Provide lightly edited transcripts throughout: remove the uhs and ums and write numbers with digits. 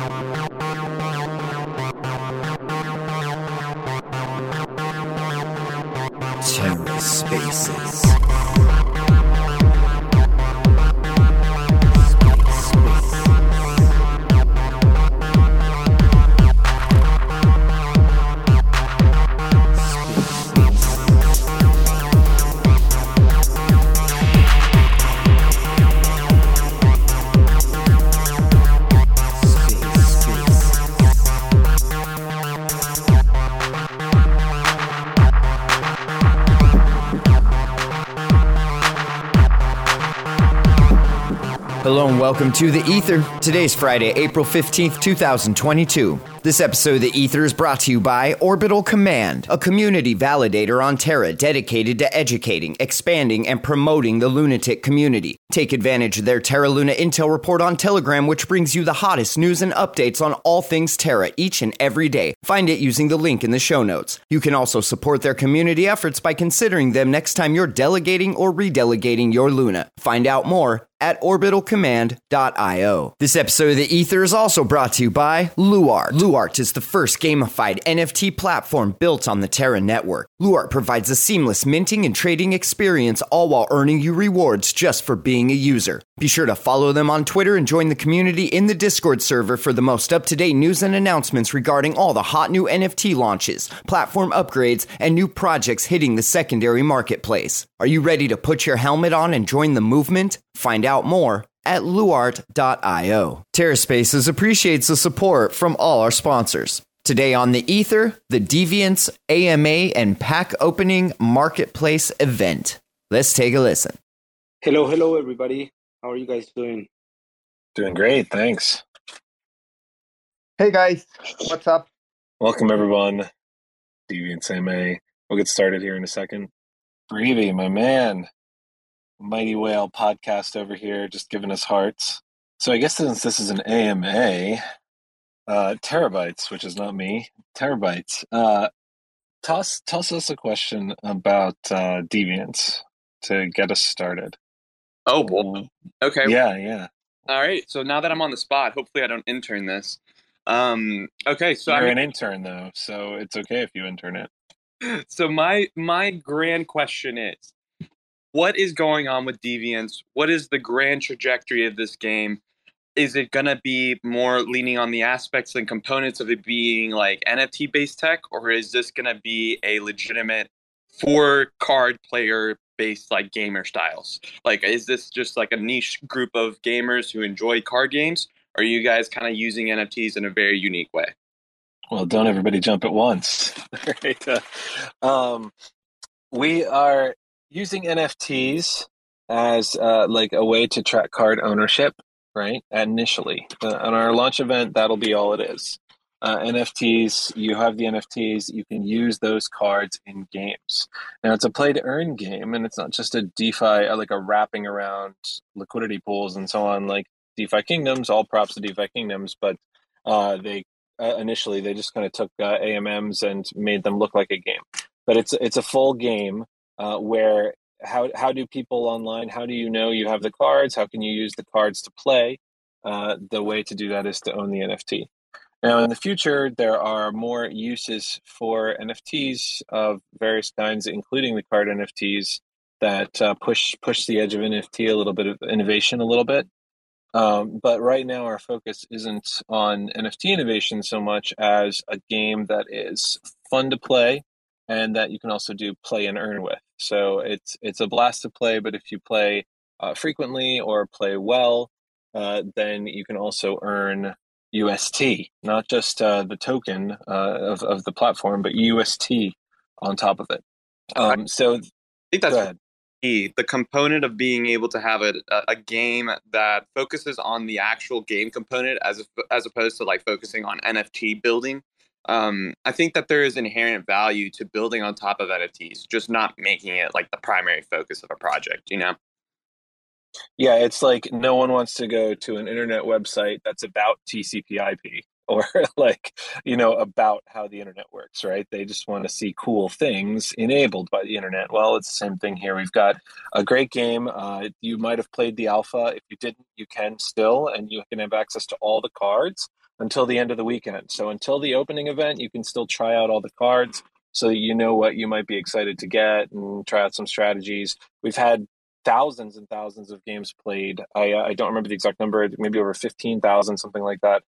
TerraSpaces. Hello and welcome to The Ether. Today's Friday, April 15th, 2022. This episode of The Ether is brought to you by Orbital Command, a community validator on Terra dedicated to educating, expanding, and promoting the lunatic community. Take advantage of their Terra Luna Intel report on Telegram, which brings you the hottest news and updates on all things Terra each and every day. Find it using the link in the show notes. You can also support their community efforts by considering them next time you're delegating or redelegating your Luna. Find out more at orbitalcommand.io. This episode of The Ether is also brought to you by Luart. Luart is the first gamified NFT platform built on the Terra network. Luart provides a seamless minting and trading experience, all while earning you rewards just for being a user. Be sure to follow them on Twitter and join the community in the Discord server for the most up-to-date news and announcements regarding all the hot new NFT launches, platform upgrades, and new projects hitting the secondary marketplace. Are you ready to put your helmet on and join the movement? Find out more at luart.io. TerraSpaces appreciates the support from all our sponsors. Today on The Ether, the Deviants AMA and pack opening marketplace event. Let's take a listen. Hello, everybody. How are you guys doing? Doing great, thanks. Hey guys, what's up? Welcome everyone. Deviants AMA. We'll get started here in a second. Breevy, my man. Mighty Whale podcast over here, just giving us hearts. So I guess since this is an AMA, Terabytes, which is not me, Terabytes, toss us a question about Deviants to get us started. Oh, well, okay. Yeah. All right, so now that I'm on the spot, hopefully I don't intern this. Okay, so You're an intern, though, so it's okay if you intern it. So my grand question is, what is going on with Deviants? What is the grand trajectory of this game? Is it going to be more leaning on the aspects and components of it being like NFT-based tech, or is this going to be a legitimate four-card player-based like gamer styles? Like, is this just like a niche group of gamers who enjoy card games? Or are you guys kind of using NFTs in a very unique way? Well, don't everybody jump at once. Right? We are using NFTs as like a way to track card ownership, right? Initially, on our launch event, that'll be all it is. NFTs, you have the NFTs, you can use those cards in games. Now, it's a play-to-earn game, and it's not just a DeFi, like a wrapping around liquidity pools and so on, like DeFi Kingdoms, all props to DeFi Kingdoms, but they initially, they just kind of took AMMs and made them look like a game. But it's a full game where how do people online, how do you know you have the cards? How can you use the cards to play? The way to do that is to own the NFT. Now, in the future, there are more uses for NFTs of various kinds, including the card NFTs that push the edge of NFT a little bit of innovation a little bit. But right now, our focus isn't on NFT innovation so much as a game that is fun to play and that you can also do play and earn with. So it's a blast to play, but if you play frequently or play well, then you can also earn UST, not just the token of the platform, but UST on top of it. So I think that's key. The component of being able to have a game that focuses on the actual game component as opposed to like focusing on NFT building. I think that there is inherent value to building on top of NFTs, just not making it like the primary focus of a project, you know? Yeah, it's like no one wants to go to an internet website that's about TCP/IP or like, about how the internet works, right? They just want to see cool things enabled by the internet. Well, it's the same thing here. We've got a great game. You might have played the alpha. If you didn't, you can still, and you can have access to all the cards. until the end of the weekend. So until the opening event, you can still try out all the cards so that you know what you might be excited to get and try out some strategies. We've had thousands and thousands of games played. I don't remember the exact number, maybe over 15,000, something like that.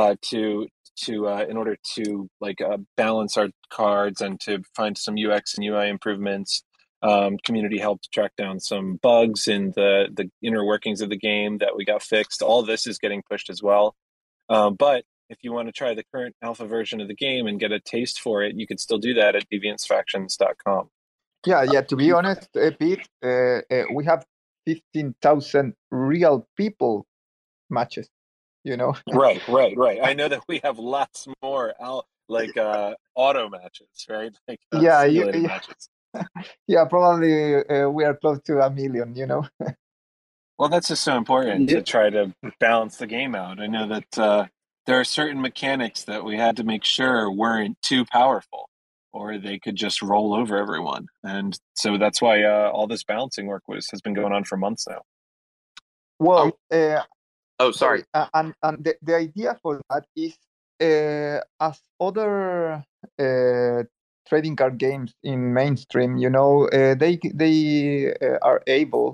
In order to balance our cards and to find some UX and UI improvements. Community helped track down some bugs in the inner workings of the game that we got fixed. All this is getting pushed as well. But if you want to try the current alpha version of the game and get a taste for it, you could still do that at deviantsfactions.com. Yeah. To be honest, Pete, we have 15,000 real people matches. Right. I know that we have lots more auto matches, right? Simulated matches. Yeah, probably we are close to 1 million. Well, that's just so important to try to balance the game out. I know that there are certain mechanics that we had to make sure weren't too powerful, or they could just roll over everyone. And so that's why all this balancing work has been going on for months now. Well, sorry. And the idea for that is, as other trading card games in mainstream, they are able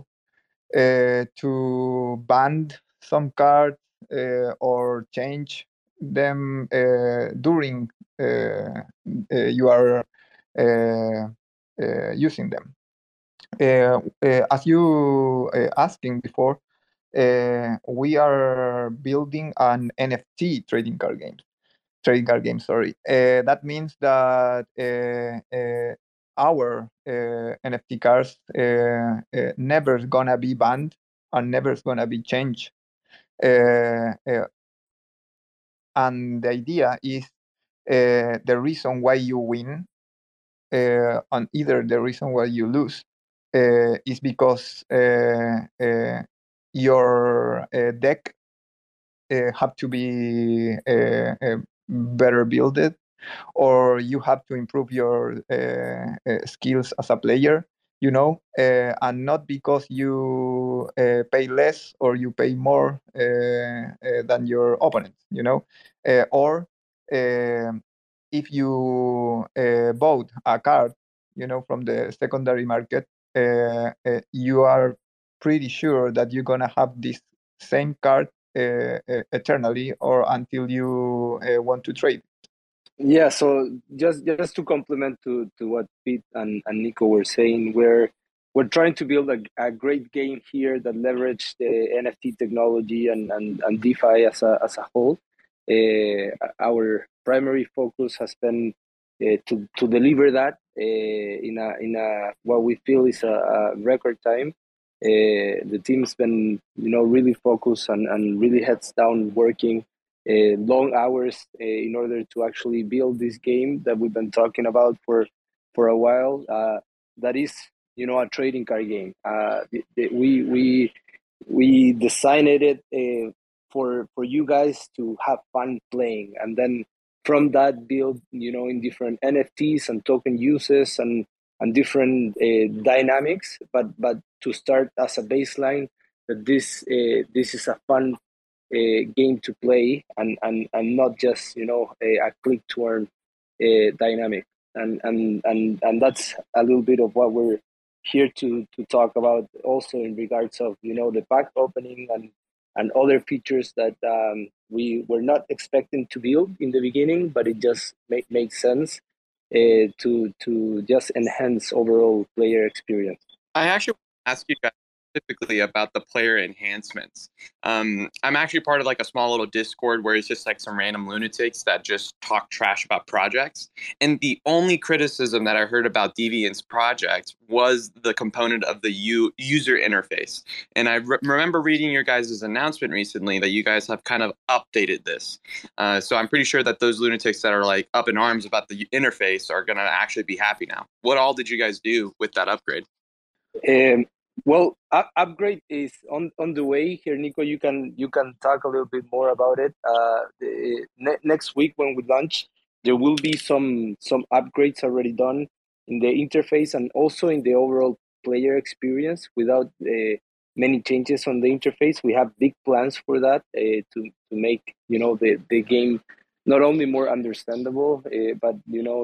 to ban some cards or change them during you are using them. As you asking before, we are building an NFT trading card game. That means that our NFT cards never gonna be banned and never gonna be changed. And the idea is the reason why you win and either the reason why you lose is because your deck have to be better builded, or you have to improve your skills as a player, and not because you pay less or you pay more than your opponents, or if you bought a card, from the secondary market, you are pretty sure that you're gonna have this same card eternally or until you want to trade. Yeah, so just to complement to what Pete and Nico were saying, we're trying to build a great game here that leverage the NFT technology and DeFi as a whole. Our primary focus has been to deliver that in a what we feel is a record time. The team's been really focused and really heads down working long hours in order to actually build this game that we've been talking about for a while. That is a trading card game. We designed it for you guys to have fun playing, and then from that build in different NFTs and token uses and different dynamics, but to start as a baseline that this is a fun game to play and not just a click to earn dynamic, and that's a little bit of what we're here to talk about also in regards of the pack opening and other features that we were not expecting to build in the beginning, but it just makes sense to just enhance overall player experience. I actually want to ask you guys specifically about the player enhancements. I'm actually part of a small little Discord where it's just some random lunatics that just talk trash about projects. And the only criticism that I heard about Deviant's project was the component of the user interface. And I remember reading your guys' announcement recently that you guys have kind of updated this. So I'm pretty sure that those lunatics that are up in arms about the interface are going to actually be happy now. What all did you guys do with that upgrade? Well, upgrade is on the way here, Nico. You can talk a little bit more about it. Next week when we launch, there will be some upgrades already done in the interface and also in the overall player experience without many changes on the interface. We have big plans for that to make the game not only more understandable, but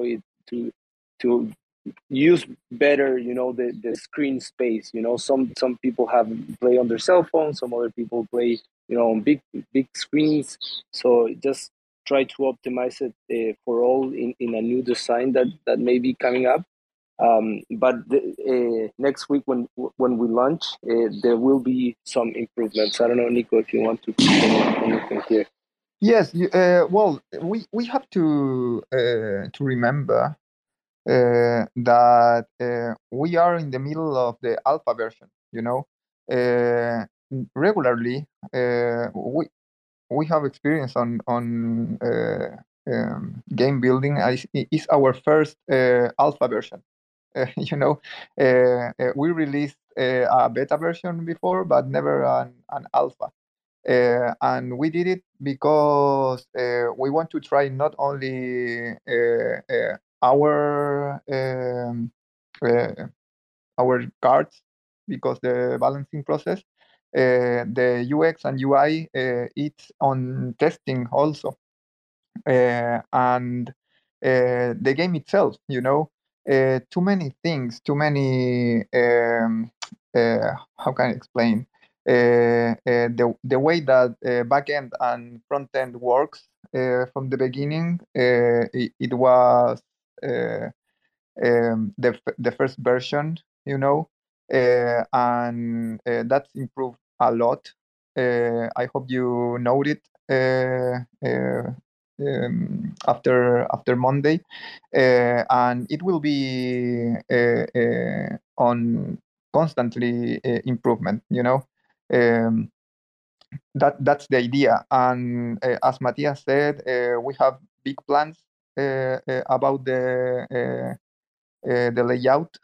to use better the screen space. Some people have play on their cell phone, some other people play on big screens. So just try to optimize it for all in a new design that may be coming up. But next week when we launch, there will be some improvements. I don't know, Nico, if you want to comment anything here. Yes, well, we have to remember that we are in the middle of the alpha version. Regularly, we have experience on game building. Is our first alpha version. We released a beta version before, but never an alpha. And we did it because we want to try not only our cards, because the balancing process, the UX and UI, it's on testing also, and the game itself. Too many things, too many. How can I explain? The way that back end and front end works from the beginning, it was the first version, and that's improved a lot. I hope you note it after Monday, and it will be on constantly improvement. That's the idea, and as Matthias said, we have big plans about the layout.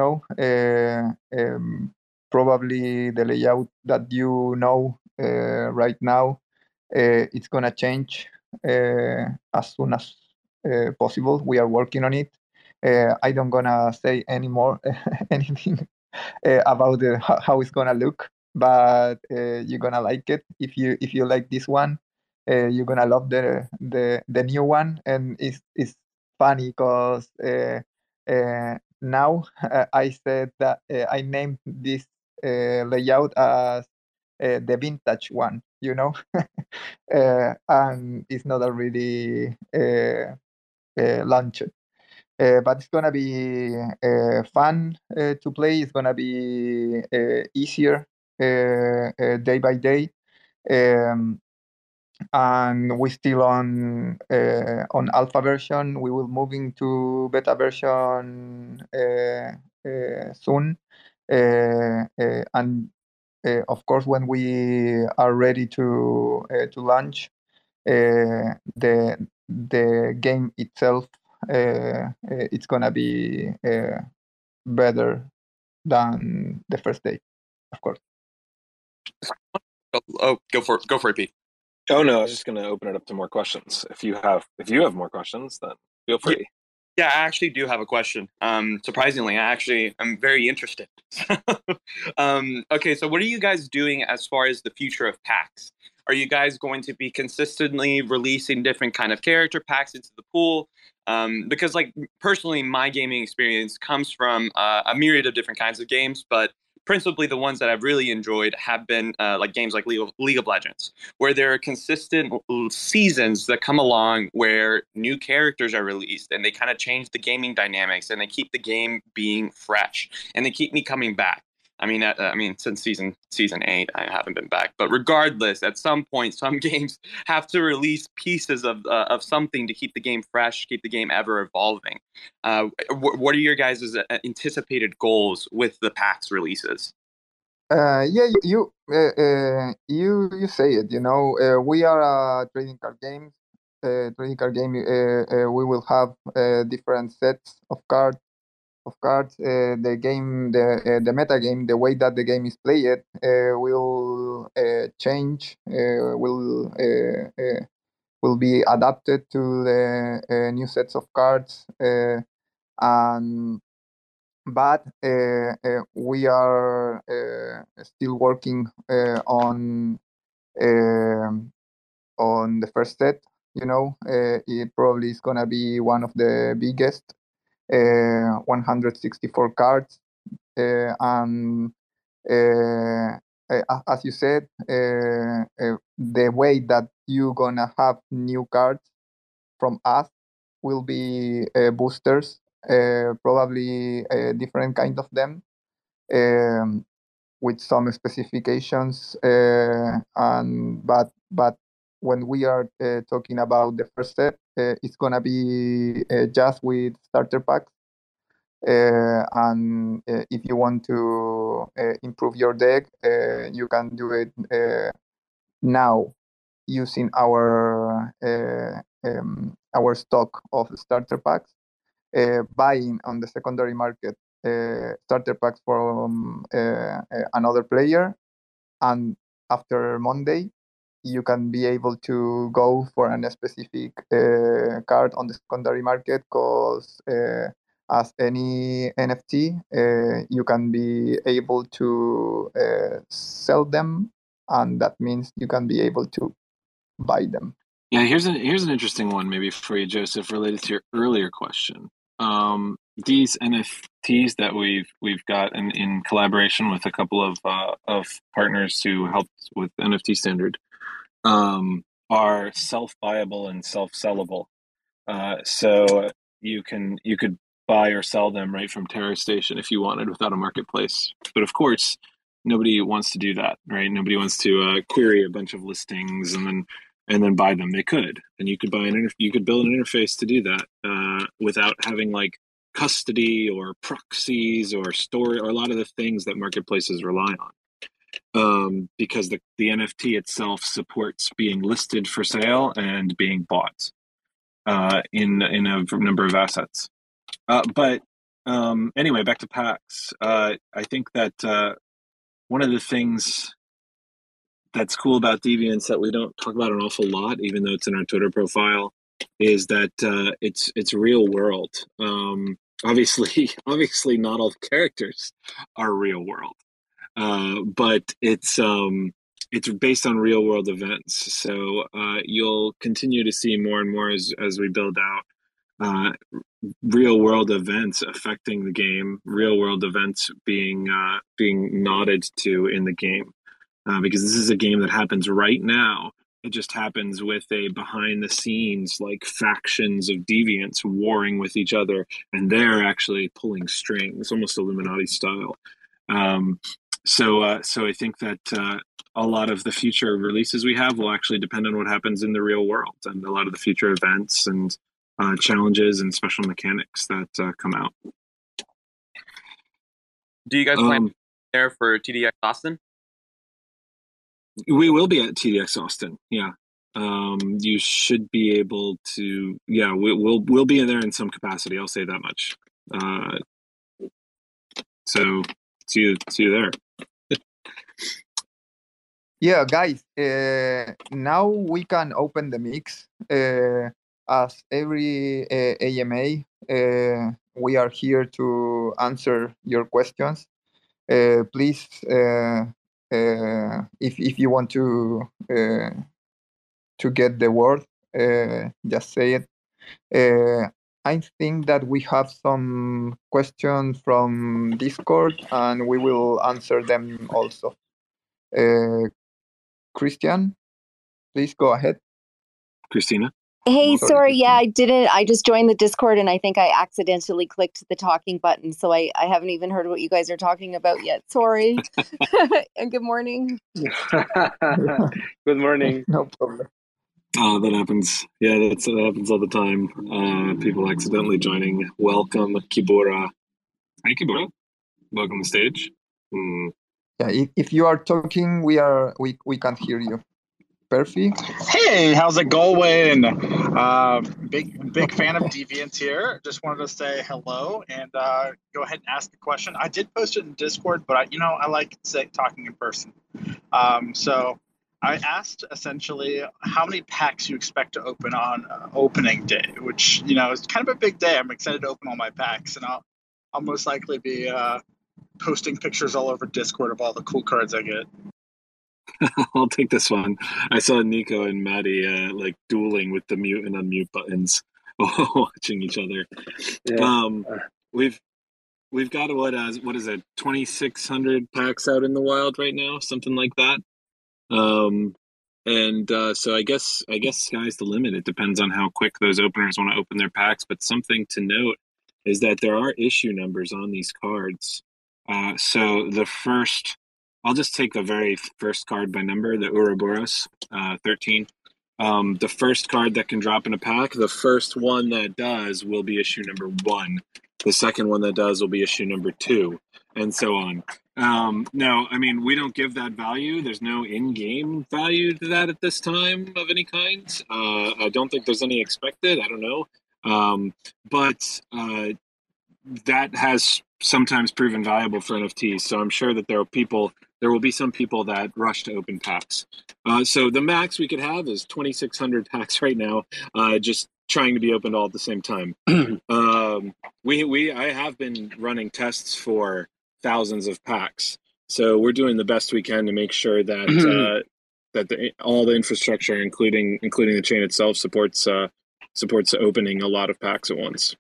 Probably the layout that right now. It's gonna change as soon as possible. We are working on it. I don't gonna say anymore anything about how it's gonna look, but you're gonna like it. If you like this one, you're gonna love the new one. And it's funny because now I said that I named this layout as the vintage one, and it's not a really launched. But it's gonna be fun to play. It's gonna be easier day by day, and we're still on alpha version. We will moving to beta version soon, and of course, when we are ready to launch, the game itself, it's gonna be better than the first day, of course. Go for it, Pete. Oh no, I was just going to open it up to more questions. If you have more questions, then feel free. Yeah, I actually do have a question. Surprisingly, I'm very interested. Okay, so what are you guys doing as far as the future of packs? Are you guys going to be consistently releasing different kind of character packs into the pool? Because, like, personally, my gaming experience comes from a myriad of different kinds of games, but principally the ones that I've really enjoyed have been like games like League of Legends, where there are consistent seasons that come along where new characters are released and they kind of change the gaming dynamics and they keep the game being fresh and they keep me coming back. I mean, since season 8, I haven't been back. But regardless, at some point, some games have to release pieces of something to keep the game fresh, keep the game ever evolving. What are your guys' anticipated goals with the PAX releases? Yeah, you say it. We are a trading card game. We will have different sets of cards. The game, the meta game, the way that the game is played, will change. Will be adapted to the new sets of cards, and but we are still working on the first set. It probably is gonna be one of the biggest, 164 cards, and as you said, the way that you're gonna have new cards from us will be boosters, probably different kind of them, um, with some specifications. And but when we are talking about the first set, it's gonna be just with starter packs. And if you want to improve your deck, you can do it now using our stock of starter packs, buying on the secondary market starter packs from another player, and after Monday, you can be able to go for a specific card on the secondary market, because as any NFT, you can be able to sell them, and that means you can be able to buy them. Yeah, here's an interesting one maybe for you, Joseph, related to your earlier question. These NFTs that we've got in collaboration with a couple of partners who helped with NFT Standard are self-buyable and self-sellable. So you could buy or sell them right from TerraStation if you wanted without a marketplace. But of course, nobody wants to do that, right? Nobody wants to query a bunch of listings and then buy them. They could, and you could you could build an interface to do that without having like custody or proxies or store or a lot of the things that marketplaces rely on. Because the NFT itself supports being listed for sale and being bought in a number of assets. But anyway, back to PAX. I think that one of the things that's cool about Deviants that we don't talk about an awful lot, even though it's in our Twitter profile, is that it's real world. Obviously, not all the characters are real world, but it's based on real world events. So you'll continue to see more and more as we build out real world events affecting the game, real world events being nodded to in the game, because this is a game that happens right now. It just happens with a behind the scenes, like factions of deviants warring with each other, and they're actually pulling strings, almost Illuminati style. So I think that a lot of the future releases we have will actually depend on what happens in the real world, and a lot of the future events and challenges and special mechanics that come out. Do you guys plan there for TDX Austin? We will be at TDX Austin. Yeah, you should be able to. Yeah, we'll be in there in some capacity. I'll say that much. So see you there. Yeah, guys. Now we can open the mix. As every AMA, we are here to answer your questions. Please, if you want to get the word, just say it. I think that we have some questions from Discord, and we will answer them also. Christian, please go ahead. Christina? Hey, sorry. Yeah, I didn't. I just joined the Discord, and I think I accidentally clicked the talking button. So I haven't even heard what you guys are talking about yet. Sorry. And good morning. Good morning. No problem. That happens. Yeah, that happens all the time. People accidentally joining. Welcome, Kibura. Hi, Kibura. Welcome to the stage. Yeah, if you are talking, we can't hear you. Perfy. Hey, how's it going? Big fan of Deviants here. Just wanted to say hello and go ahead and ask a question. I did post it in Discord, but I like talking in person. So I asked essentially how many packs you expect to open on opening day, which is kind of a big day. I'm excited to open all my packs, and I'll most likely be posting pictures all over Discord of all the cool cards I get. I'll take this one. I saw Nico and Maddie like dueling with the mute and unmute buttons, watching each other. Yeah. We've got what is it, 2,600 packs out in the wild right now, something like that. So I guess sky's the limit. It depends on how quick those openers want to open their packs. But something to note is that there are issue numbers on these cards. So the first, I'll just take the very first card by number, the Ouroboros, 13. The first card that can drop in a pack, the first one that does will be issue number 1. The second one that does will be issue number 2, and so on. No, I mean, we don't give that value. There's no in-game value to that at this time of any kind. I don't think there's any expected. I don't know. But that has sometimes proven valuable for NFTs. So I'm sure that there will be some people that rush to open packs. So the max we could have is 2,600 packs right now, just trying to be opened all at the same time. I have been running tests for thousands of packs, so we're doing the best we can to make sure that all the infrastructure, including the chain itself, supports opening a lot of packs at once.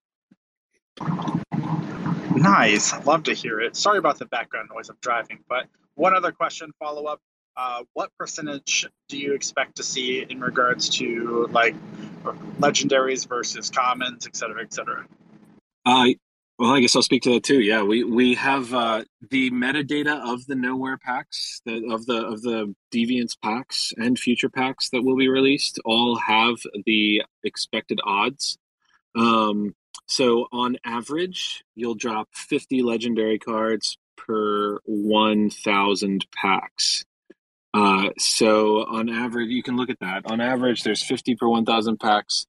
Nice. Love to hear it. Sorry about the background noise. I'm driving. But one other question, follow up. What percentage do you expect to see in regards to like legendaries versus commons, et cetera, et cetera? Well, I guess I'll speak to that too. Yeah, we have the metadata of the Nowhere packs, of the Deviants packs and future packs that will be released, all have the expected odds. So on average, you'll drop 50 legendary cards per 1,000 packs. So on average, you can look at that. On average, there's 50 per 1,000 packs.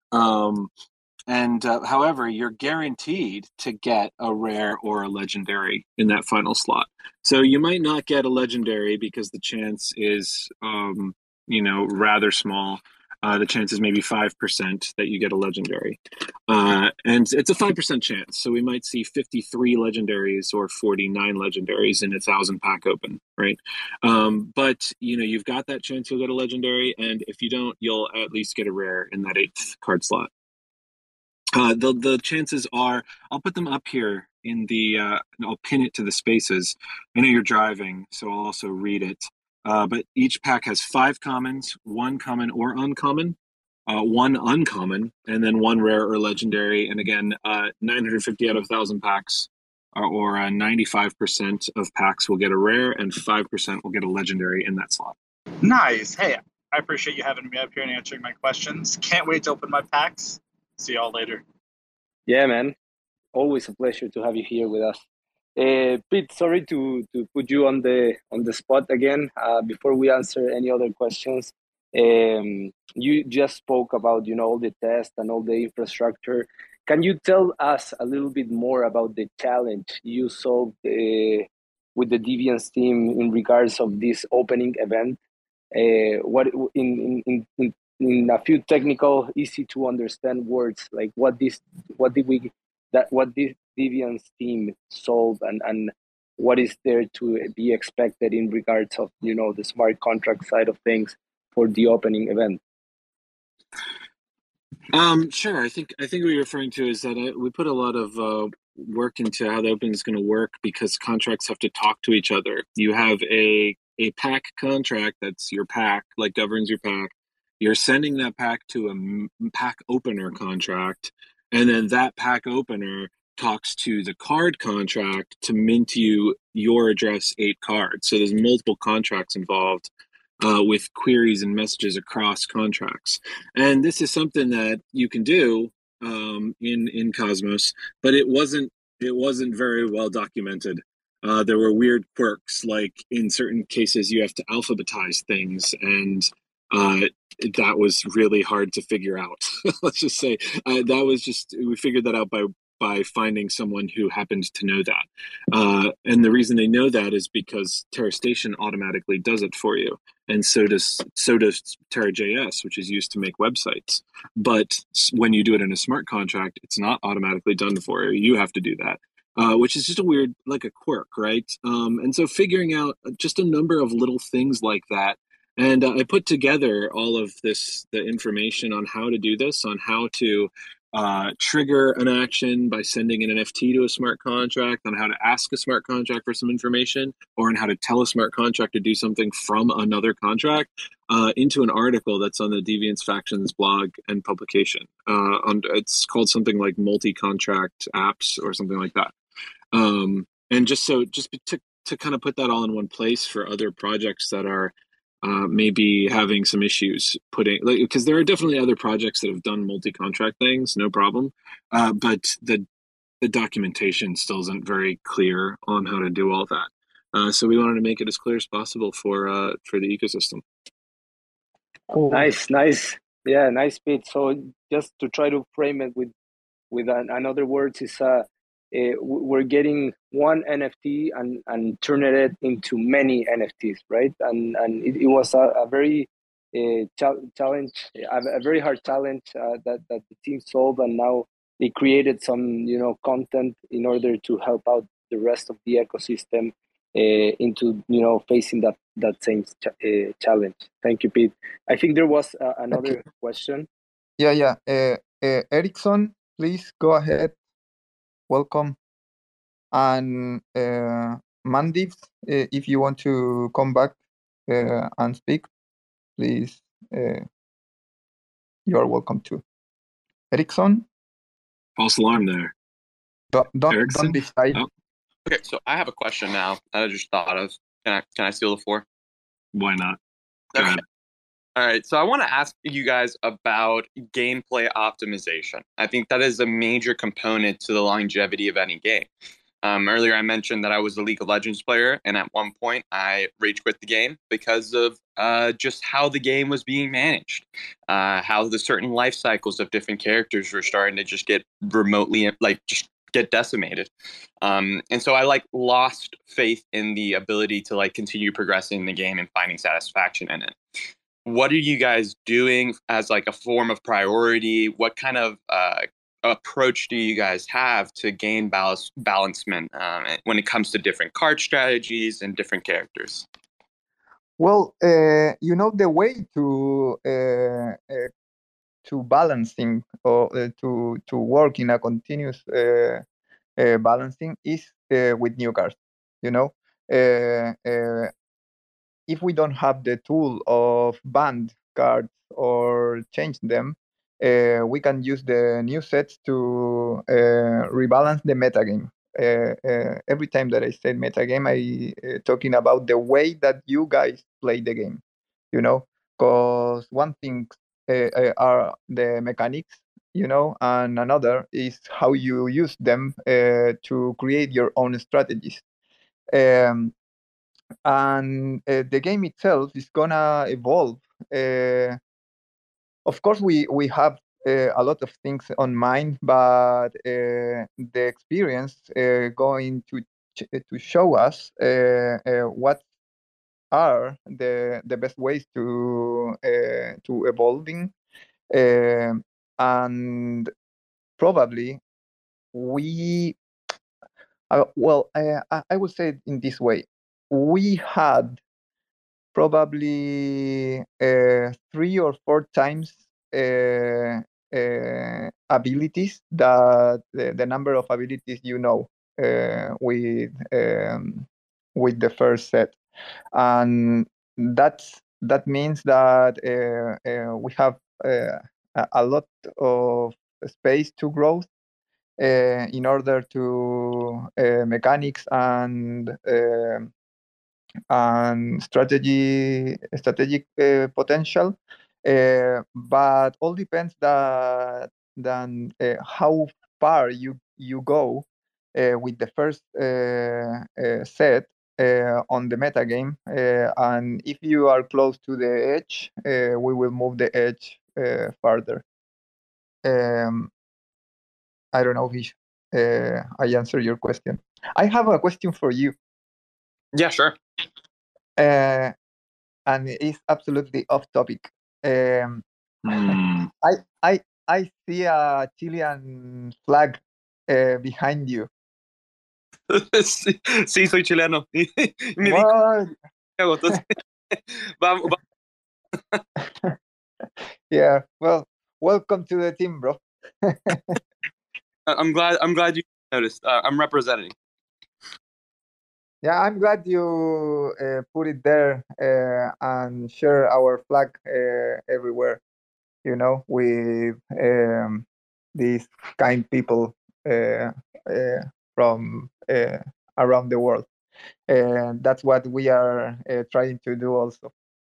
However, you're guaranteed to get a rare or a legendary in that final slot. So you might not get a legendary because the chance is, rather small. The chance is maybe 5% that you get a legendary. And it's a 5% chance. So we might see 53 legendaries or 49 legendaries in a 1,000 pack open, right? But, you've got that chance you'll get a legendary. And if you don't, you'll at least get a rare in that 8th card slot. The chances are, I'll put them up here in the, I'll pin it to the spaces. I know you're driving, so I'll also read it. But each pack has 5 commons, 1 common or uncommon, 1 uncommon, and then 1 rare or legendary. And again, 950 out of 1,000 packs, or 95% of packs will get a rare, and 5% will get a legendary in that slot. Nice. Hey, I appreciate you having me up here and answering my questions. Can't wait to open my packs. See y'all later. Yeah, man. Always a pleasure to have you here with us. Pete, sorry to put you on the spot again. Before we answer any other questions, you just spoke about all the tests and all the infrastructure. Can you tell us a little bit more about the challenge you solved with the Deviants team in regards of this opening event? What in a few technical, easy to understand words, like what this Deviants team solve and what is there to be expected in regards of the smart contract side of things for the opening event? Sure. I think what you're referring to is that we put a lot of work into how the opening is going to work, because contracts have to talk to each other. You have a pack contract that's your pack, like governs your pack. You're sending that pack to a pack opener contract, and then that pack opener talks to the card contract to mint you your address 8 cards. So there's multiple contracts involved with queries and messages across contracts. And this is something that you can do in Cosmos, but it wasn't very well documented. There were weird quirks, like in certain cases you have to alphabetize things, and that was really hard to figure out. Let's just say we figured that out by finding someone who happens to know that. And the reason they know that is because TerraStation automatically does it for you. And so does TerraJS, which is used to make websites. But when you do it in a smart contract, it's not automatically done for you. You have to do that. Which is just a weird, like a quirk, right? And so figuring out just a number of little things like that. And I put together all of the information on how to do this, on how to trigger an action by sending an NFT to a smart contract, on how to ask a smart contract for some information, or on how to tell a smart contract to do something from another contract, into an article that's on the Deviants Factions blog and publication. It's called something like multi-contract apps or something like that. And just to kind of put that all in one place for other projects that are maybe having some issues because there are definitely other projects that have done multi-contract things, no problem. But the documentation still isn't very clear on how to do all that. So we wanted to make it as clear as possible for the ecosystem. Cool. Nice. Yeah, nice bit. So just to try to frame it with another words is we're getting one NFT and turning it into many NFTs, right? And it was a very challenge, a very hard challenge that the team solved, and now they created some content in order to help out the rest of the ecosystem into facing that same challenge. Thank you, Pete. I think there was another question. Yeah. Erickson, please go ahead. Welcome. And Mandeep, if you want to come back and speak, please, you are welcome to. Erickson? False alarm there. Don't be shy. Oh. Okay, so I have a question now that I just thought of. Can I steal the floor? Why not? Go ahead. All right, so I want to ask you guys about gameplay optimization. I think that is a major component to the longevity of any game. Earlier, I mentioned that I was a League of Legends player, and at one point, I rage quit the game because of just how the game was being managed, how the certain life cycles of different characters were starting to just get remotely, just get decimated. And so I lost faith in the ability to continue progressing the game and finding satisfaction in it. What are you guys doing as a form of priority? What kind of approach do you guys have to gain balancement when it comes to different card strategies and different characters? Well, the way to balancing or to work in a continuous balancing is with new cards. If we don't have the tool of banned cards or change them, we can use the new sets to rebalance the metagame. Every time that I say metagame, I talking about the way that you guys play the game. Because one thing are the mechanics, and another is how you use them to create your own strategies. And the game itself is gonna evolve. Of course, we have a lot of things on mind, but the experience going to show us what are the best ways to evolving, and probably I would say it in this way. We had probably 3 or 4 times abilities that the number of abilities with the first set, and that means that we have a lot of space to grow in order to mechanics and strategic potential, but all depends than how far you go with the first set on the metagame, and if you are close to the edge, we will move the edge further. I don't know, Vish. I answer your question. I have a question for you, Yeah, sure. and it's absolutely off topic. Hmm. I see a Chilean flag behind you. Sí, sí, soy chileno. Me di What? cuenta, entonces, vamos, Yeah. Well, welcome to the team, bro. I'm glad you noticed. I'm representing. Yeah, I'm glad you put it there and share our flag everywhere. You know, with these kind people from around the world, and that's what we are trying to do also.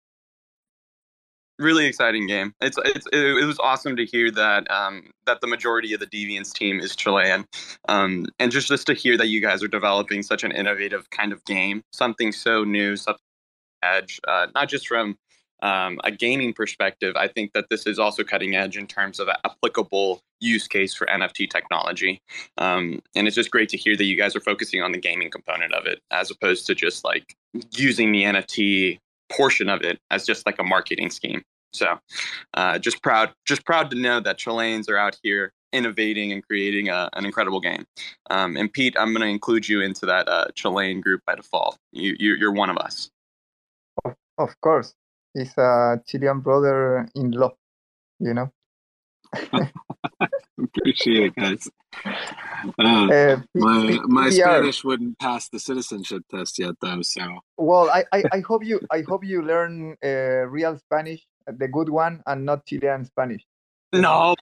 Really exciting game. It was awesome to hear that that the majority of the Deviants team is Chilean, and just to hear that you guys are developing such an innovative kind of game, something so new, something edge, not just from a gaming perspective. I think that this is also cutting edge in terms of applicable use case for NFT technology, and it's just great to hear that you guys are focusing on the gaming component of it as opposed to just like using the NFT portion of it as just like a marketing scheme. So, just proud to know that Chileans are out here innovating and creating an incredible game. And Pete, I'm going to include you into that Chilean group by default. You're one of us. Of course, he's a Chilean brother-in-law. You know. Appreciate it, guys. My Spanish wouldn't pass the citizenship test yet, though. So well, I hope you learn real Spanish, the good one, and not Chilean Spanish. No.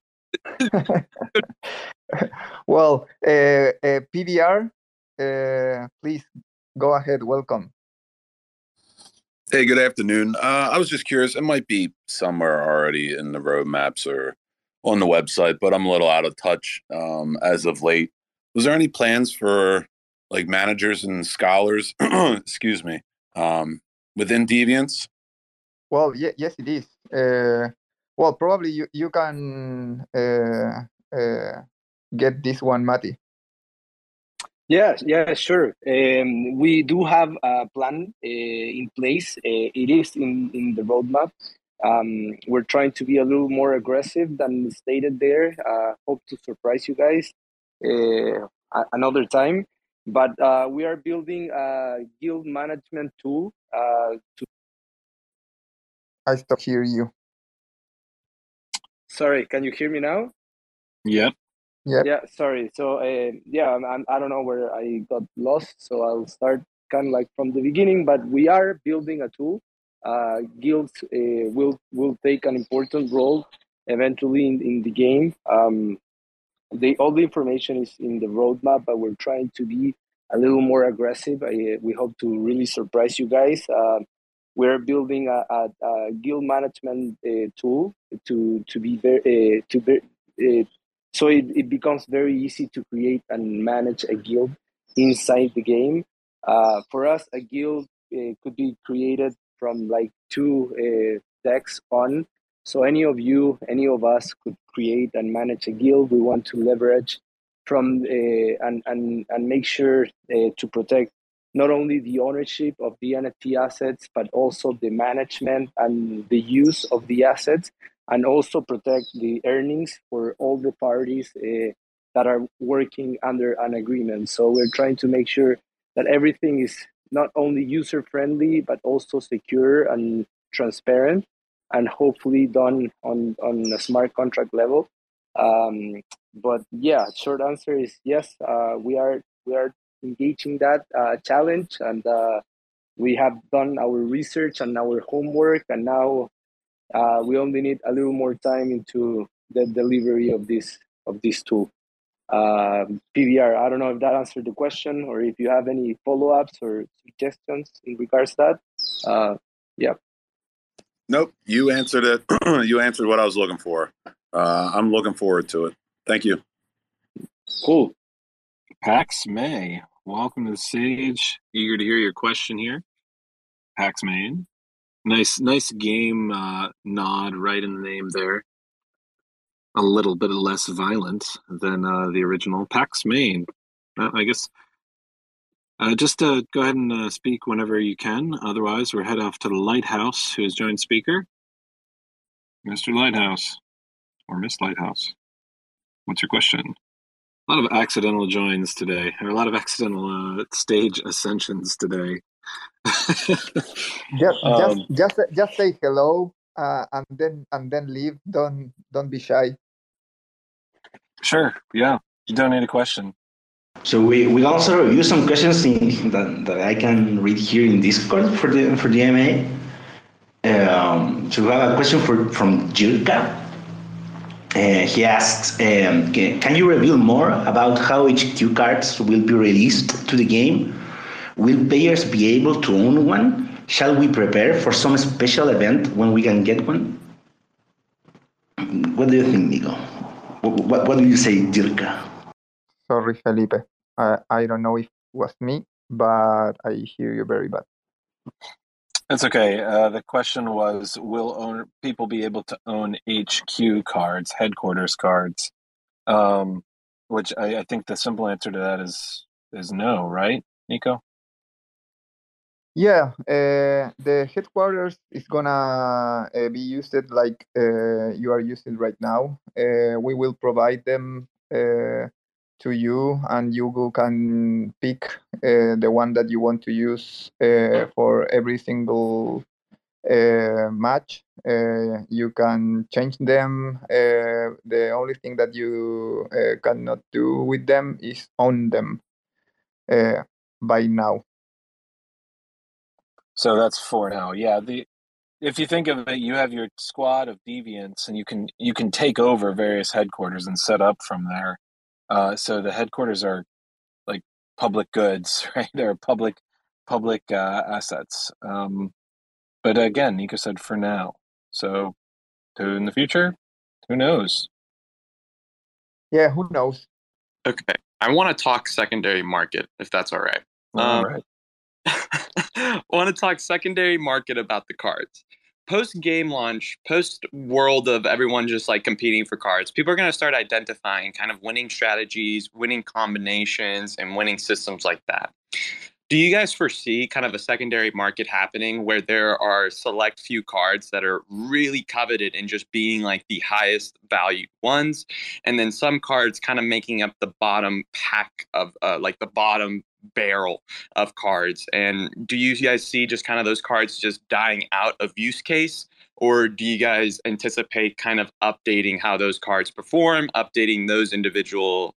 Well, PDR, please go ahead. Welcome. Hey, good afternoon. I was just curious. It might be somewhere already in the roadmaps or on the website, but I'm a little out of touch as of late. Was there any plans for like managers and scholars, excuse me, within Deviants? Well, yes, it is. Well, probably you can get this one, Mati. Yeah, sure. We do have a plan in place. It is in the roadmap. We're trying to be a little more aggressive than stated there. Hope to surprise you guys another time. But we are building a guild management tool to. I still hear you. Sorry, can you hear me now? Yep. Yeah, sorry. So I don't know where I got lost. So I'll start kind of like from the beginning. But we are building a tool. Guilds will take an important role eventually in the game. All the information is in the roadmap, but we're trying to be a little more aggressive. We hope to really surprise you guys. We're building a guild management tool to be very so it becomes very easy to create and manage a guild inside the game. For us, a guild could be created from like two decks on. So any of us could create and manage a guild. We want to leverage from and make sure to protect not only the ownership of the NFT assets, but also the management and the use of the assets, and also protect the earnings for all the parties that are working under an agreement. So we're trying to make sure that everything is not only user friendly, but also secure and transparent, and hopefully done on a smart contract level. But yeah, short answer is yes. We are engaging that challenge, and we have done our research and our homework, and now we only need a little more time into the delivery of this tool. PBR, I don't know if that answered the question, or if you have any follow-ups or suggestions in regards to that. Yeah. Nope, you answered it. You answered what I was looking for. I'm looking forward to it. Thank you. Cool. Pax May, welcome to the stage. Eager to hear your question here. Pax Main. Nice game nod right in the name there. a little bit less violent than the original PAX Main. I guess just go ahead and speak whenever you can. Otherwise, we'll head off to the Lighthouse, who has joined speaker. Mr. Lighthouse, or Miss Lighthouse, what's your question? A lot of accidental joins today, or a lot of accidental stage ascensions today. Just say hello, and then leave. Don't be shy. Sure. Yeah. You don't need a question. So we also review some questions that I can read here in Discord for the MA. So we have a question from Jirka. He asks, can you reveal more about how HQ cards will be released to the game? Will players be able to own one? Shall we prepare for some special event when we can get one? What do you think, Nico? What do you say, Jirka? Sorry, Felipe. I don't know if it was me, but I hear you very bad. That's okay. The question was, will people be able to own HQ cards, headquarters cards? Which I think the simple answer to that is no, right, Nico? Yeah, the headquarters is gonna be used like you are using right now. We will provide them to you, and you can pick the one that you want to use for every single match. You can change them. The only thing that you cannot do with them is own them by now. So that's for now. Yeah. If you think of it, you have your squad of deviants, and you can take over various headquarters and set up from there. So the headquarters are like public goods, right? They're public assets. But again, Nico said for now. So in the future, who knows? Yeah, who knows? Okay, I want to talk secondary market, if that's all right. All right. I want to talk secondary market about the cards. Post game launch, post world of everyone just like competing for cards, people are going to start identifying kind of winning strategies, winning combinations, and winning systems like that. Do you guys foresee kind of a secondary market happening where there are select few cards that are really coveted and just being like the highest valued ones, and then some cards kind of making up the bottom pack of like the bottom barrel of cards? And do you guys see just kind of those cards just dying out of use case, or do you guys anticipate kind of updating how those cards perform, updating those individual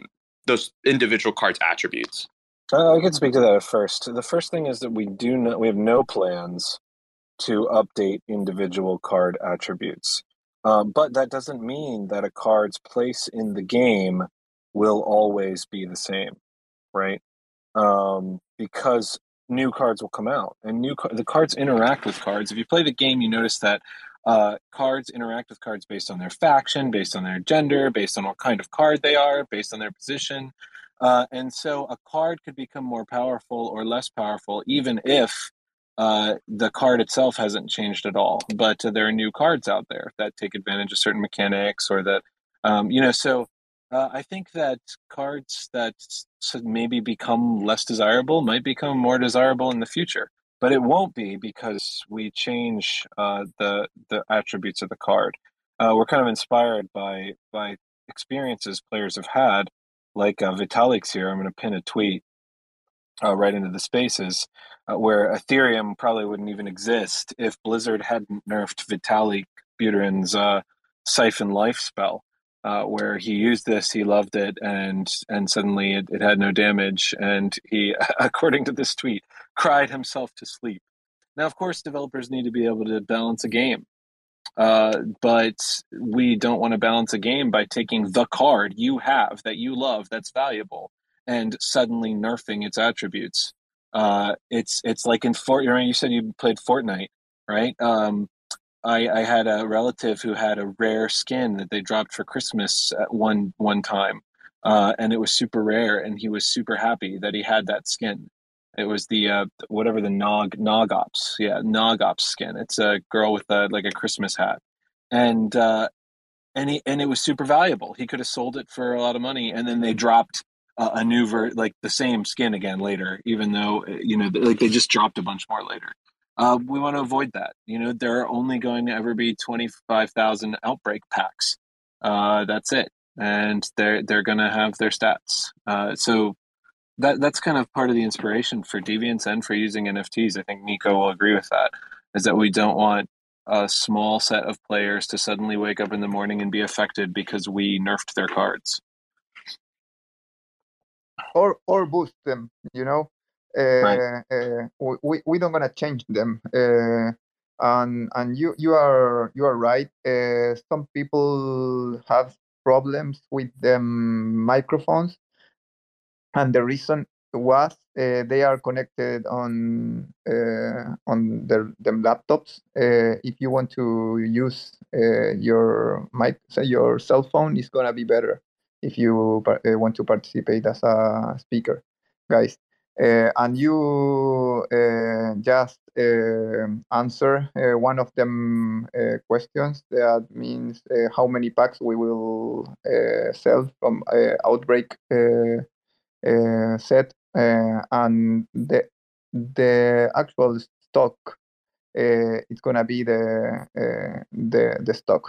cards' attributes? I could speak to that at first. The first thing is that we have no plans to update individual card attributes. But that doesn't mean that a card's place in the game will always be the same, right? Because new cards will come out, and the cards interact with cards. If you play the game, you notice that cards interact with cards based on their faction, based on their gender, based on what kind of card they are, based on their position. And so a card could become more powerful or less powerful, even if the card itself hasn't changed at all. But there are new cards out there that take advantage of certain mechanics, or that, so I think that cards that maybe become less desirable might become more desirable in the future. But it won't be because we change the attributes of the card. We're kind of inspired by experiences players have had, like Vitalik's here. I'm going to pin a tweet right into the spaces where Ethereum probably wouldn't even exist if Blizzard hadn't nerfed Vitalik Buterin's Siphon Life spell, where he used this, he loved it, and suddenly it had no damage, and he, according to this tweet, cried himself to sleep. Now, of course, developers need to be able to balance a game. But we don't want to balance a game by taking the card you have that you love, that's valuable, and suddenly nerfing its attributes. It's like in Fortnite. You said you played Fortnite, right? I had a relative who had a rare skin that they dropped for Christmas at one time, and it was super rare, and he was super happy that he had that skin. It was the whatever the Nogops, Nogops skin. It's a girl with like a Christmas hat, and and it was super valuable. He could have sold it for a lot of money, and then they dropped a new like the same skin again later, even though like they just dropped a bunch more later. We want to avoid that. There are only going to ever be 25,000 outbreak packs. That's it, and they're going to have their stats. So that's kind of part of the inspiration for Deviants and for using NFTs. I think Nico will agree with that. Is that we don't want a small set of players to suddenly wake up in the morning and be affected because we nerfed their cards. Or boost them, Right. We don't gonna change them, and you are right. Some people have problems with them microphones, and the reason was they are connected on them laptops. If you want to use your mic, say your cell phone, is gonna be better if you want to participate as a speaker, guys. And you just answer one of them questions. That means how many packs we will sell from Outbreak set, and the actual stock, it's gonna be the stock.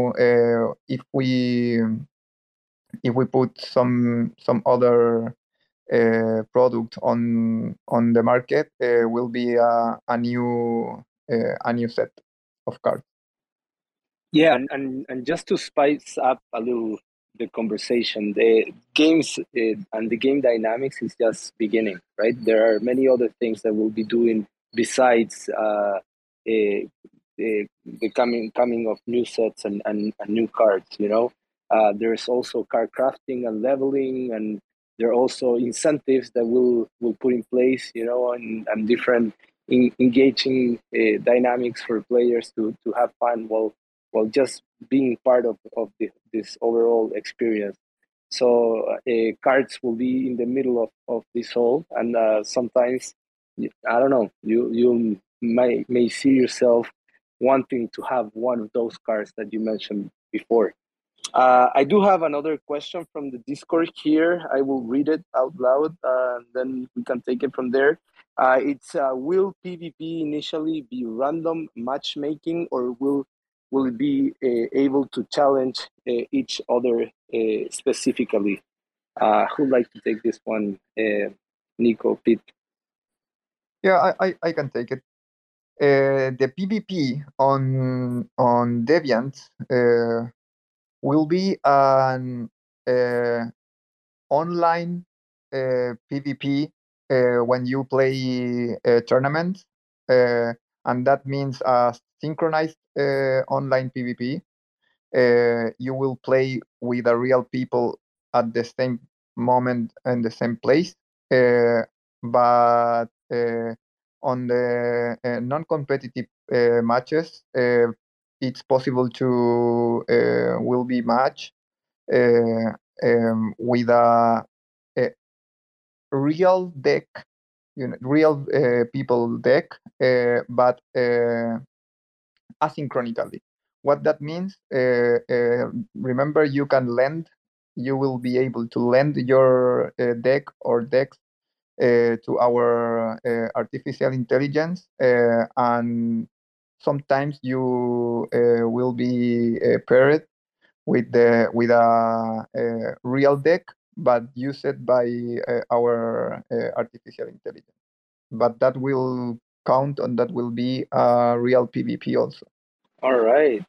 If we put some other product on the market, will be a new set of cards. Yeah, and just to spice up a little the conversation, the games and the game dynamics is just beginning, right? There are many other things that we'll be doing besides the coming of new sets and new cards. There's also card crafting and leveling, and there are also incentives that we'll put in place, and different engaging dynamics for players to have fun while just being part of this overall experience. So cards will be in the middle of this whole, and sometimes, I don't know, you may see yourself wanting to have one of those cards that you mentioned before. I do have another question from the Discord here. I will read it out loud, and then we can take it from there. It's will PvP initially be random matchmaking, or will it be able to challenge each other specifically? Who'd like to take this one? Nico, Pete? Yeah, I can take it. The PvP on Deviant will be an online PvP when you play tournaments, and that means a synchronized online PvP. You will play with the real people at the same moment and the same place, but on the non-competitive matches, it's possible to will be matched with a real deck, real people deck, but asynchronically. What that means, remember, you will be able to lend your deck or decks to our artificial intelligence, and sometimes you will be paired with a real deck, but used by our artificial intelligence. But that will count, and that will be a real PvP also. All right.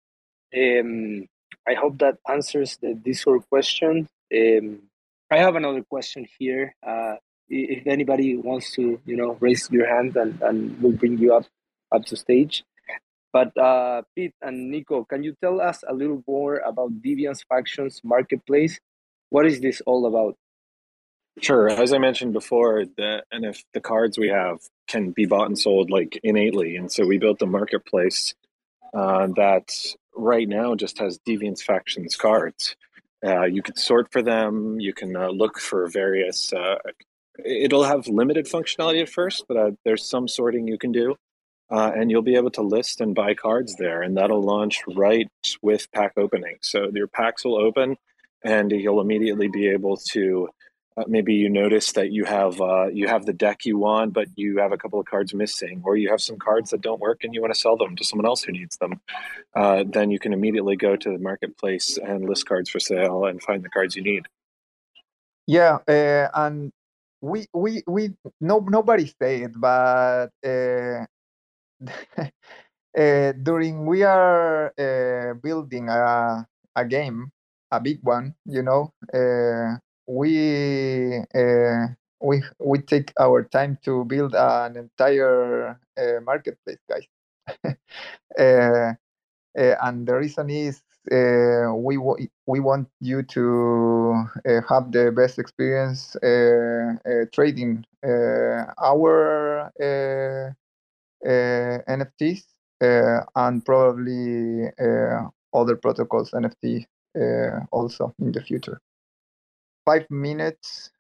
I hope that answers the Discord question. I have another question here. If anybody wants to, raise your hand, and we'll bring you up to stage. But Pete and Nico, can you tell us a little more about Deviant's Factions Marketplace? What is this all about? Sure. As I mentioned before, the cards we have can be bought and sold like innately, and so we built a marketplace that right now just has Deviant's Factions cards. You can sort for them. You can look for various. It'll have limited functionality at first, but there's some sorting you can do. and you'll be able to list and buy cards there, and that'll launch right with pack opening. So your packs will open, and you'll immediately be able to. Maybe you notice that you have the deck you want, but you have a couple of cards missing, or you have some cards that don't work and you want to sell them to someone else who needs them. Then you can immediately go to the marketplace and list cards for sale and find the cards you need. Yeah, and we nobody said, but during we are building a game, a big one, we take our time to build an entire marketplace, guys. And the reason is we want you to have the best experience trading our NFTs and probably other protocols NFT also in the future. 5 minutes.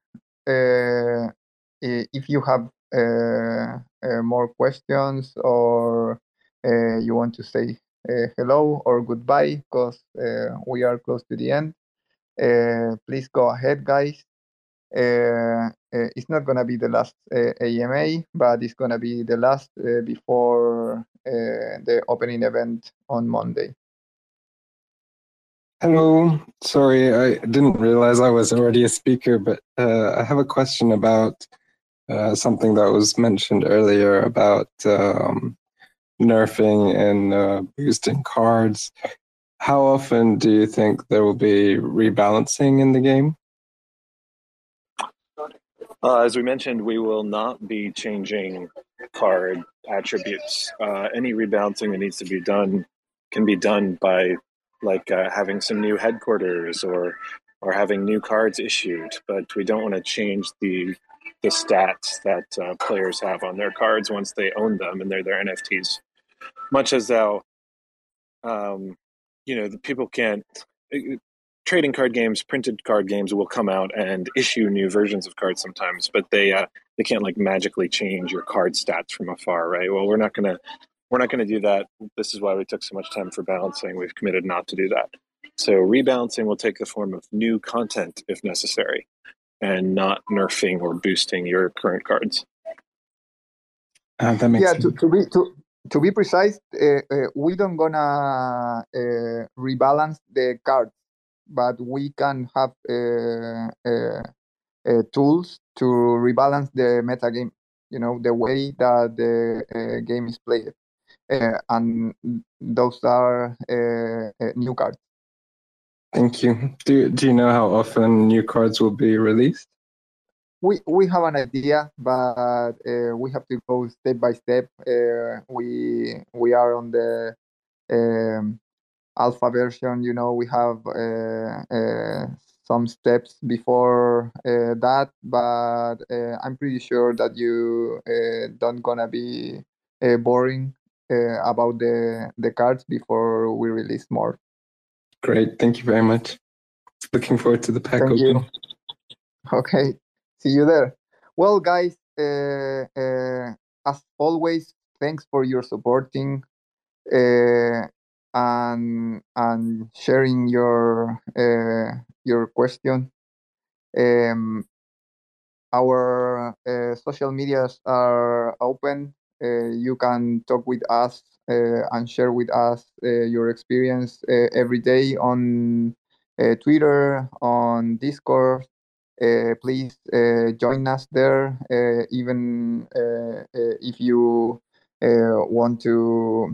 If you have more questions or you want to say hello or goodbye, because we are close to the end, please go ahead, guys. It's not going to be the last AMA, but it's going to be the last before the opening event on Monday. Hello. Sorry, I didn't realize I was already a speaker, but I have a question about something that was mentioned earlier about nerfing and boosting cards. How often do you think there will be rebalancing in the game? As we mentioned, we will not be changing card attributes. Any rebalancing that needs to be done can be done by having some new headquarters or having new cards issued, but we don't want to change the stats that players have on their cards once they own them and they're their NFTs. Much as how, the people can't. Trading card games, printed card games will come out and issue new versions of cards sometimes, but they can't magically change your card stats from afar, right? Well, we're not gonna do that. This is why we took so much time for balancing. We've committed not to do that. So rebalancing will take the form of new content if necessary, and not nerfing or boosting your current cards. That makes sense. To be precise, we don't gonna rebalance the cards, but we can have tools to rebalance the meta game. The way that the game is played. And those are new cards. Thank you. Do you know how often new cards will be released? We have an idea, but we have to go step by step. We are on the alpha version. We have some steps before that, but I'm pretty sure that you don't gonna be boring about the cards before we release more. Great, thank you very much. Looking forward to the pack open. You. Okay, see you there. Well, guys, as always, thanks for your supporting and sharing your question. Our social medias are open. You can talk with us and share with us your experience every day on Twitter, on Discord. Please join us there, even if you want to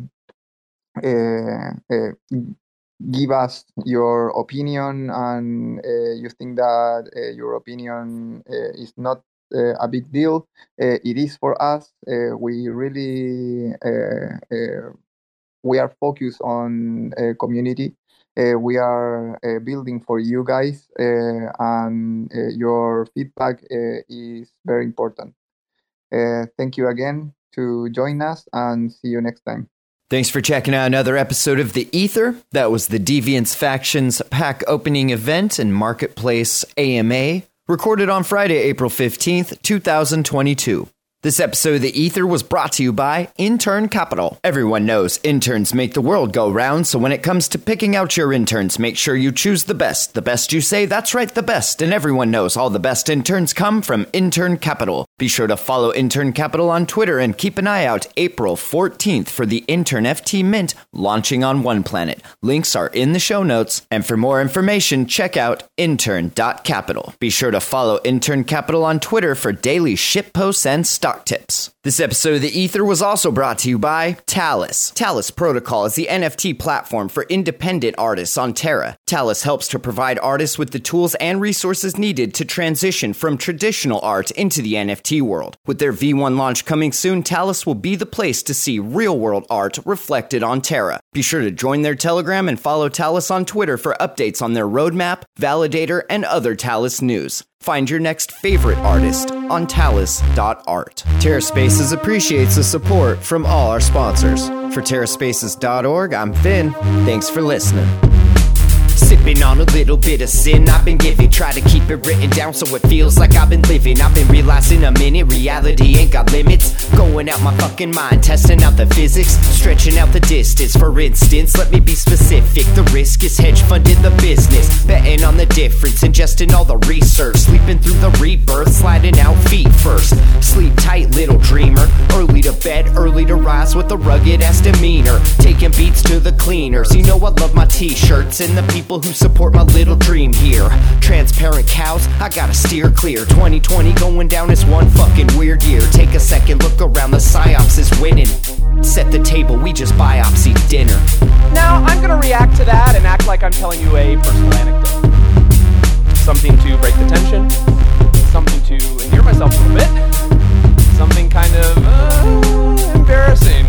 give us your opinion and you think that your opinion is not a big deal. It is for us. We really we are focused on community. We are building for you guys, and your feedback is very important. Thank you again to join us, and see you next time. Thanks for checking out another episode of The Ether. That was the Deviants Factions pack opening event and marketplace AMA, recorded on Friday, April 15th, 2022. This episode of The Ether was brought to you by Intern Capital. Everyone knows interns make the world go round, so when it comes to picking out your interns, make sure you choose the best. The best you say, that's right, the best. And everyone knows all the best interns come from Intern Capital. Be sure to follow Intern Capital on Twitter and keep an eye out April 14th for the Intern FT Mint launching on OnePlanet. Links are in the show notes. And for more information, check out intern.capital. Be sure to follow Intern Capital on Twitter for daily ship posts and stock tips. This episode of The Ether was also brought to you by Talis. Talis Protocol is the NFT platform for independent artists on Terra. Talis helps to provide artists with the tools and resources needed to transition from traditional art into the NFT world. With their V1 launch coming soon, Talis will be the place to see real-world art reflected on Terra. Be sure to join their Telegram and follow Talis on Twitter for updates on their roadmap, validator, and other Talis news. Find your next favorite artist on talis.art. TerraSpaces appreciates the support from all our sponsors. For TerraSpaces.org, I'm Finn. Thanks for listening. Sipping on a little bit of sin I've been giving. Try to keep it written down so it feels like I've been living. I've been realizing a minute reality ain't got limits. Going out my fucking mind, testing out the physics, stretching out the distance. For instance, let me be specific. The risk is hedge funding the business, betting on the difference, ingesting all the research, sleeping through the rebirth, sliding out feet first. Sleep tight, little dreamer. Early to bed, early to rise with a rugged ass demeanor. Taking beats to the cleaners. You know I love my t-shirts and the people who support my little dream here. Transparent cows, I gotta steer clear. 2020 going down as one fucking weird year. Take a second, look around, the psyops is winning. Set the table, we just biopsy dinner. Now, I'm gonna react to that and act like I'm telling you a personal anecdote. Something to break the tension, something to endear myself a little bit, something kind of embarrassing.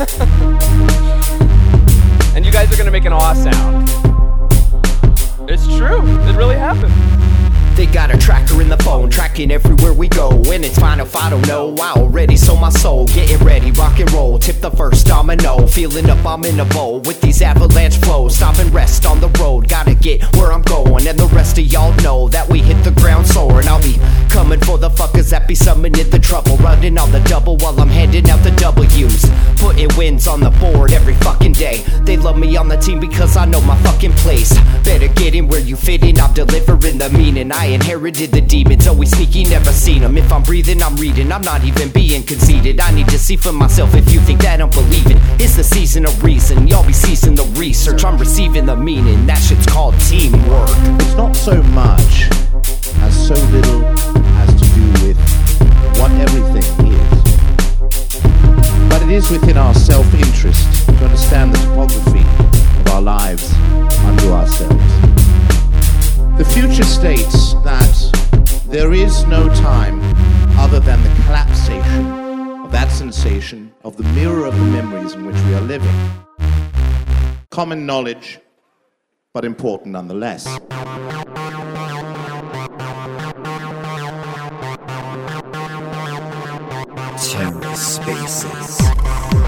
And you guys are gonna make an awe sound. It's true, it really happened. They got a tracker in the phone, tracking everywhere we go. And it's fine if I don't know, I already sold my soul. Getting ready, rock and roll, tip the first domino. Feeling up, I'm in a bowl with these avalanche flows. Stop and rest on the road, gotta get where I'm going. And the rest of y'all know that we hit the ground soaring. I'll be coming for the fuckers that be summoning the trouble. Running on the double while I'm handing out the W's. Putting wins on the board every fucking day. They love me on the team because I know my fucking place. Better get in where you fit in, I'm delivering the meaning. I inherited the demons, always sneaky, never seen them. If I'm breathing, I'm reading, I'm not even being conceited. I need to see for myself if you think that I'm believing. It's the season of reason, y'all be ceasing the research. I'm receiving the meaning, that shit's called teamwork. It's not so much as so little as to do with what everything is. But it is within our self-interest to understand the topography of our lives unto ourselves. The future states that there is no time other than the collapsation of that sensation of the mirror of the memories in which we are living. Common knowledge, but important nonetheless. TerraSpaces.